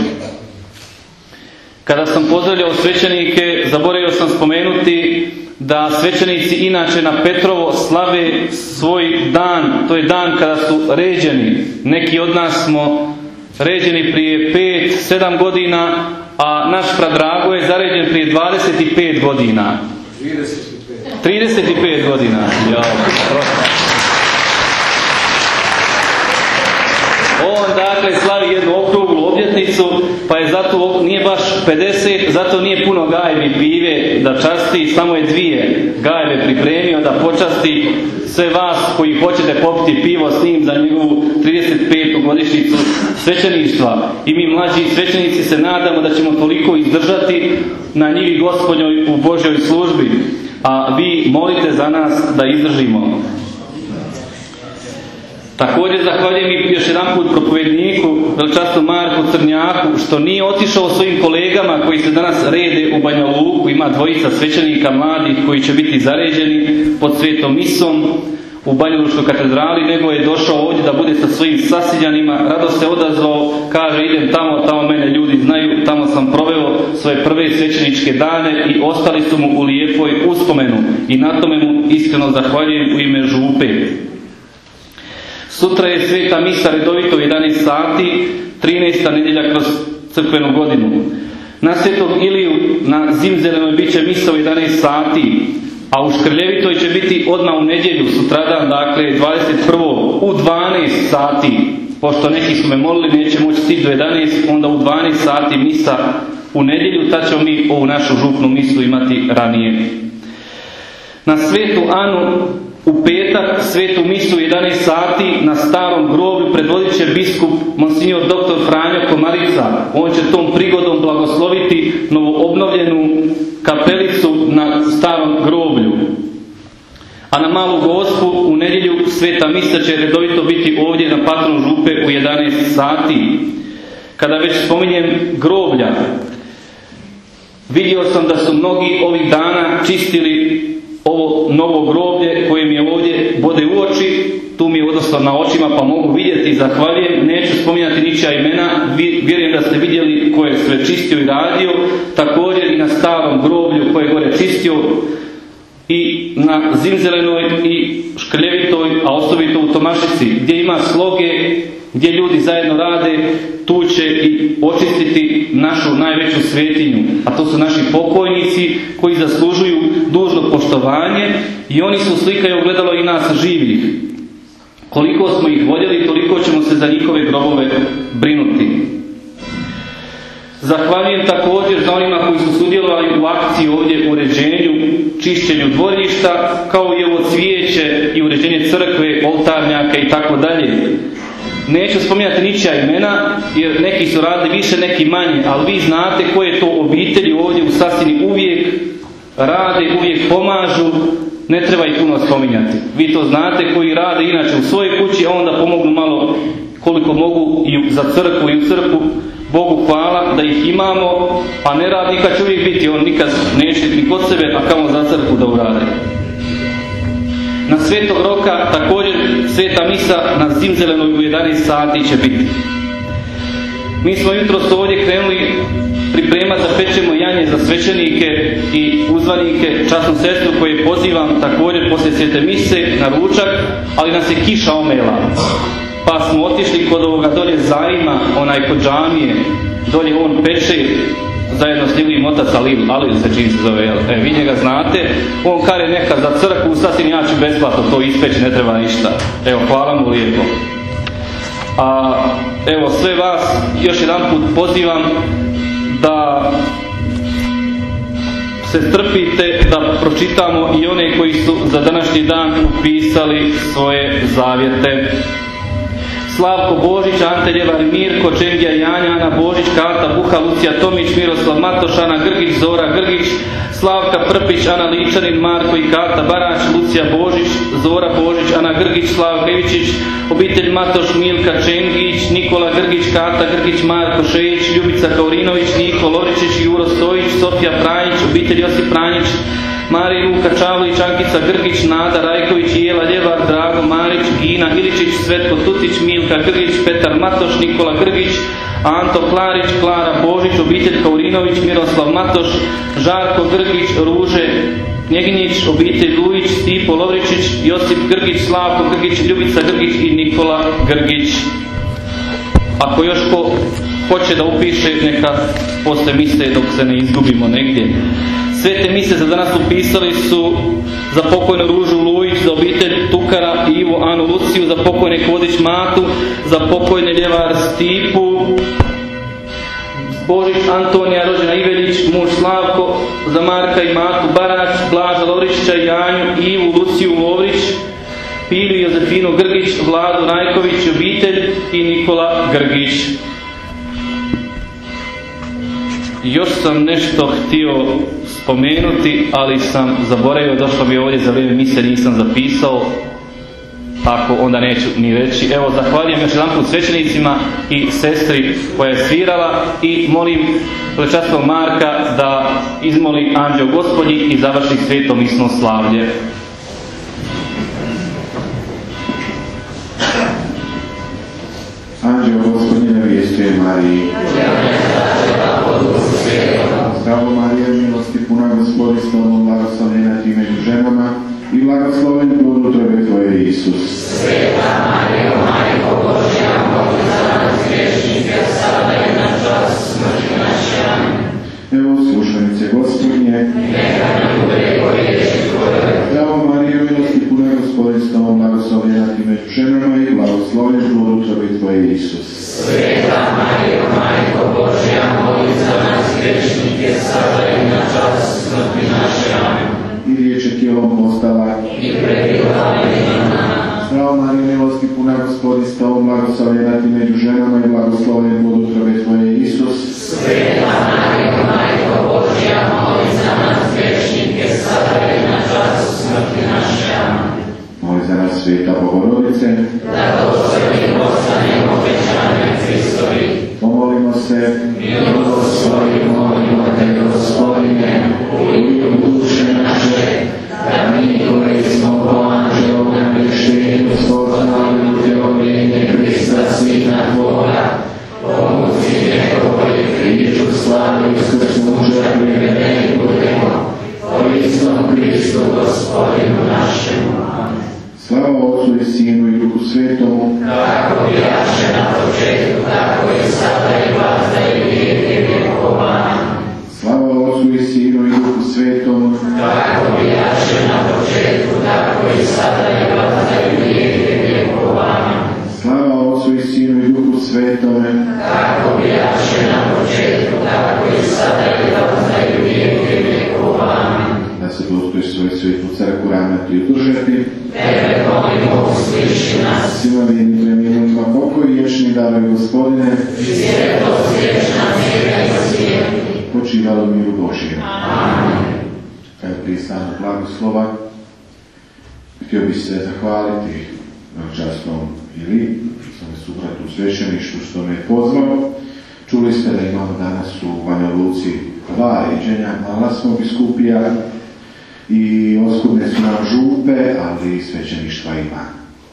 Kada sam pozdravljao svećenike, zaboravio sam spomenuti da svećenici inače na Petrovo slave svoj dan, to je dan kada su ređeni. Neki od nas smo ređeni prije pet, sedam godina, a naš Pradrago je zaređen prije dvadeset pet godina. trideset pet godina. Ja, on dakle slavi jednu okruglu obljetnicu, pa je zato nije baš pedeset, zato nije puno gajbi pive da časti, samo je dvije gajbe pripremio da počasti sve vas koji hoćete popiti pivo s njim za njegovu trideset petu godišnjicu svećeništva. I mi mlađi svećenici se nadamo da ćemo toliko izdržati na njivi Gospodnjoj u Božjoj službi. A vi molite za nas da izdržimo. Također zahvaljujem i još jedan put propovedniku, veličasnom Marku Crnjaku, što nije otišao svojim kolegama koji se danas rede u Banja Luku. Ima dvojica svećenika mladih koji će biti zaređeni pod svetom misom u Banjalučkoj katedrali, nego je došao ovdje da bude sa svojim sasiljanima. Rado se odazvao, kaže idem tamo, tamo mene ljudi znaju, tamo sam proveo svoje prve svećeničke dane i ostali su mu u lijepoj uspomenu. I na tome mu iskreno zahvaljujem u ime župe. Sutra je sveta misa redovito u jedanaest sati, trinaesta nedjelja kroz crkvenu godinu. Na Svetog Iliju na Zimzelenoj bit će misa u jedanaest sati, a u Škrljevitoj će biti odmah u nedjelju, sutradan, dakle dvadeset prvog u dvanaest sati. Pošto neki su me molili, neće moći stići do jedanaest, onda u dvanaest sati misa u nedjelju, tad ćemo mi ovu našu župnu misu imati ranije. Na Svetu Anu u petak svetu misu u jedanaest sati na starom groblju predvodit će biskup monsignor doktor Franjo Komarica. On će tom prigodom blagosloviti novoobnovljenu kapelicu na starom groblju. A na Malu Gospu u nedjelju sveta misa će redovito biti ovdje na patronu župe u jedanaest sati. Kada već spominjem groblja, vidio sam da su mnogi ovih dana čistili ovo novo groblje koje mi je ovdje bode u oči, tu mi je odnosno na očima pa mogu vidjeti i zahvaljujem. Neću spominjati ničija imena, vjerujem da ste vidjeli ko je sve čistio i radio, također i na starom groblju koje je gore čistio, i na Zimzelenoj i Škrljevitoj, a osobito u Tomašici, gdje ima sloge, gdje ljudi zajedno rade, tu će i očistiti našu najveću svetinju, a to su naši pokojnici koji zaslužuju dužno poštovanje i oni su slika i ogledalo i nas živih. Koliko smo ih voljeli, toliko ćemo se za njihove grobove brinuti. Zahvaljujem također za onima koji su sudjelovali u akciji ovdje u uređenju, čišćenju dvorišta, kao i ovo cvijeće i uređenje crkve, oltarnjaka i tako dalje. Neću spominjati ničija imena, jer neki su radili više, neki manje, ali vi znate koje to obitelji ovdje u Sasini uvijek rade, uvijek pomažu, ne treba ih puno spominjati. Vi to znate koji rade inače u svojoj kući, a onda pomognu malo koliko mogu i za crkvu i u crkvu. Bogu hvala da ih imamo, a ne rad nikad će uvijek biti, on nikad neće ni kod sebe, a kamo za crkvu da urade. Na Svetog Roka također sveta misa na Zimzelenoj u jedanaest sati će biti. Mi smo jutros ovdje krenuli pripremati da pečemo janje za svećenike i uzvanike, časnu sestru koju pozivam također poslije svete mise na ručak, ali nas je kiša omela. Pa smo otišli kod ovoga dolje Zajma, onaj kod džamije, dolje on peče, zajedno s njegovim otac Alil, Alil se čini se zove, e, vi njega znate, on kare neka za crkvu, sasvim ja ću besplatno to ispeći, ne treba ništa. Evo, hvala mu lijepo. A evo, sve vas još jedan put pozivam da se strpite, da pročitamo i one koji su za današnji dan upisali svoje zavjete. Slavko Božić, Ante Ljevar, Mirko, Čengija Janja, Ana Božić, Kalta Buha, Lucija Tomić, Miroslav Matoš, Ana Grgić, Zora Grgić, Slavka Prpić, Ana Ličanin, Marko i Kalta Barać, Lucija Božić, Zora Božić, Ana Grgić, Slavka Ivičić, obitelj Matoš, Milka Čengić, Nikola Grgić, Kalta Grgić, Marko Šejić, Ljubica Kaurinović, Niko Loričić, Juro Stojić, Sofija Pranjić, obitelj Josip Pranjić, Marija Luka Čavlić, Ankica Grgić, Nada Rajković, Jela Ljevar, Drago Marić, Gina Iličić, Svetko Tutić, Milka Grgić, Petar Matoš, Nikola Grgić, Anto Klarić, Klara Božić, obitelj Kaurinović, Miroslav Matoš, Žarko Grgić, Ruže Njeginić, obitelj Lujić, Stipo Lovričić, Josip Grgić, Slavko Grgić, Ljubica Grgić i Nikola Grgić. Ako još ko hoće da upiše, neka posle mise dok se ne izgubimo negdje. Svete mise za danas upisali su za pokojnu Ružu Lujić, za obitelj Tukara i Ivo Anu Luciju, za pokojne Kodić Matu, za pokojne Ljevar Stipu, Božić Antonija, rođena Ivelić, muž Slavko, za Marka i Matu Barać, Blaža Lovričića, Janju, Ivu Luciju Lovrić, Pilu i Jozefinu Grgić, Vladu Najković, obitelj i Nikola Grgić. Još sam nešto htio spomenuti, ali sam zaboravio, došlo mi ovdje za vrijeme mise, nisam zapisao, tako onda neću ni reći. Evo, zahvaljujem još jedan put svećenicima i sestri koja je svirala i molim Prečasnog Marka da izmoli Anđeo Gospodnji i završi sveto misno slavlje. Anđeo Gospodnji navijestuje Mariji. Zdravo Marija, milosti puna, Gospodi s tobom, blagoslovljena ti među ženama i blagosloven plod utrobe tvoje, Isus. Sveta Marija, Majko Božja, moli za nas griješnike, sada i na čas smrti naše. Amen. Evo slušanice Gospodnje, neka nam bude po riječi tvojoj. Zdravo Marija, milosti puna, Gospodi s tobom, blagoslovljena ti među ženama i blagosloven plod utrobe tvoje, Isus. Sveta Marija, Majko Božja, moli za nas griješnike, sada i na čas smrti naše. Amen. I riječ je tijelom postala i prebila među nama. Zdravo Marija, milosti puna, Gospodi s tobom, blagoslovljena ti među ženama i blagosloven plod utrobe tvoje, Isus. Sveta Marija, Majko Božja, moli za nas griješnike, sada i na čas smrti naše. Amen. Moli za nas, Sveta Bogorodice, da dostojni postanemo obećanja Hristovi. Pomolimo se. Milost svoju molimo te, Gospodine, uljub duše naše, da mi koji smo po anđelovom krštenju spoznali utjelovljenje Krista Sina Tvoga, pomoći njegovoj križu slavu i skrsnuća privedeni budemo, o istom Kristu Gospodinu našemu. Slava Otcu i Sinu i Duhu Svetomu, kako bijaše na početku, tako i sada i vazda i vijeke vjekova. Slava Otcu i Sinu i Duhu Svetomu, kako bijaše na početku, tako i sada i vazda i vijeke vjekova. Slava Otcu i Sinu i Duhu Svetome, kako bijaše na početku, tako i sada i vazda i vijeke vjekova. Da se dostoj svoju svetu crkvu ravnati i održati. Tebe molimo, usliši nas. Svima vijednim preminulima pokoj i vječni daruj, Gospodine, i svjetlost vječna neka i svijetli. počivalo miru Božijem. Amen. Kada prije samog blagoslova, htio bih se zahvaliti časnom Ili, svome subratu u svećeništvu što me je pozvao. Čuli ste da imamo danas u Banja Luci dva ređenja, mala smo biskupija i oskudne su nam župe, ali svećeništva ima.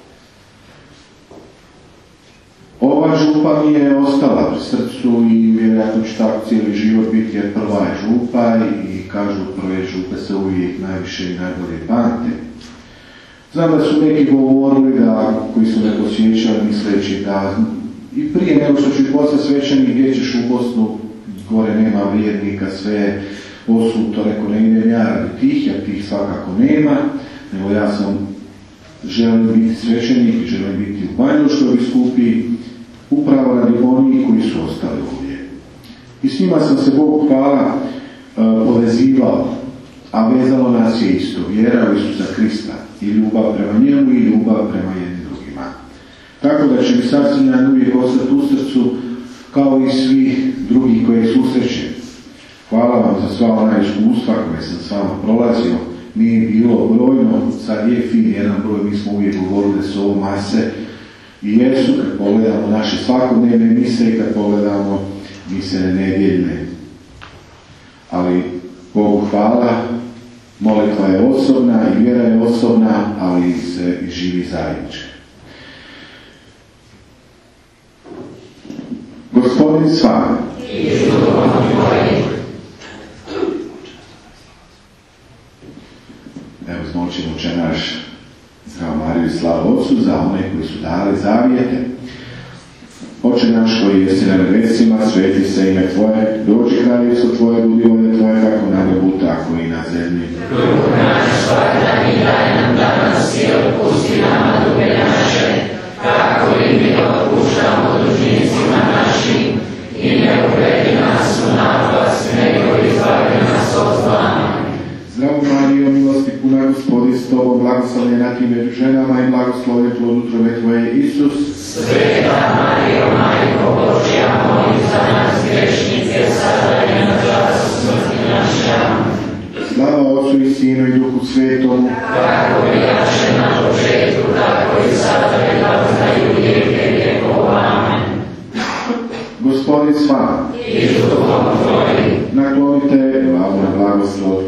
Ova župa mi je ostala pri srcu i vjerojatno ću tako cijeli život biti, jer prva je župa i kažu prve župe se uvijek najviše i najbolje pamte. Znam da su neki govorili da, koji su me posjećali misleći da i prije nego što ću postati svećenik, gdje ćeš u Bosnu, gore nema vjernika, sve osuto, rekao ne idem ja radi tih, jer tih svakako nema, nego ja sam želim biti svećenik i želim biti u Banjuškoj biskupiji, upravo radi onih koji su ostali ovdje. I s njima sam se, Bogu hvala, povezivao, a vezalo nas je isto, vjera u Isusa Krista i ljubav prema njemu i ljubav prema jednim drugima. Tako da će mi sasvim uvijek ostati u srcu kao i svi drugi koje susrećem. Hvala vam za sva ona iskustva koje sam s vama prolazio. Nije bilo brojno, sad je fin jedan broj, mi smo uvijek govorili da su ovo mase i jesu kad pogledamo naše svakodnevne mise i kad pogledamo mise nedjeljne. Ali Bogu hvala, molitva je osobna i vjera je osobna, ali se i živi zajednički. Gospodin s vama. Evo zmočimo Oče naš, zdravo Mariju i slavu Otcu za one koji su dali zavijete. Oče naš koji jesi na nebesima, sveti se ime Tvoje, dođi kraljevstvo Tvoje, budi volja Tvoja kako na nebu, tako i na zemlji. Kruh naš svakdani daj nam danas i otpusti nama duge naše, kako i mi otpuštamo dužnicima našim, i ne uvedi nas u napast, nego izbavi nas od zla. Zdravo Marijo, milosti puna, Gospodin s Tobom, blagoslovljena ti među ženama i blagoslovljen plod utrobe Tvoje, Isus. Sveta Marijo, Majko Božja, moli za nas grešnike, sada i na času smrti naše. Slava Otcu i Sinu i Duhu Svetomu, kako bijaše na početku, tako i sada i uvijek i vijeke vjekov. Amen. Gospodin s vama. I s duhom Tvojim. Naklonite glavu na blagoslov.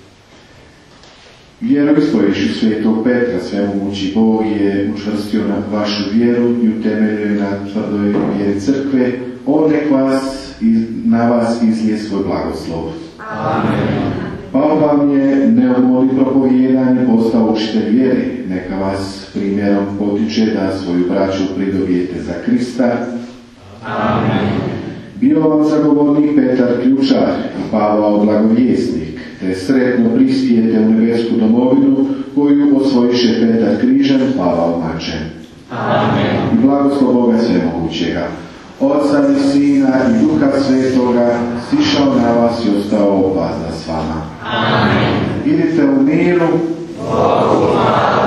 Vjeroispoviješću Svetog Petra, svemogući Bog je učvrstio na vašu vjeru i utemeljio na tvrdoj vjeri crkve. On nek vas, na vas izlije svoj blagoslov. Amen. Pa vam je neumorni propovijedanje postao učitelj vjeri. Neka vas primjerom potiče da svoju braću pridobijete za Krista. Amen. Bio vam zagovornik Petar Ključar i Pavao Blagovjesnik, te sretno prispijete u nebesku domovinu koju osvojiše Petar Križan, Pavao Mačen. Amen. I blagoslov Boga svemogućega, Otca i Sina i Duha Svetoga, sišao na vas i ostao opazda s vama. Amen. Idite u miru. Bogu hvala.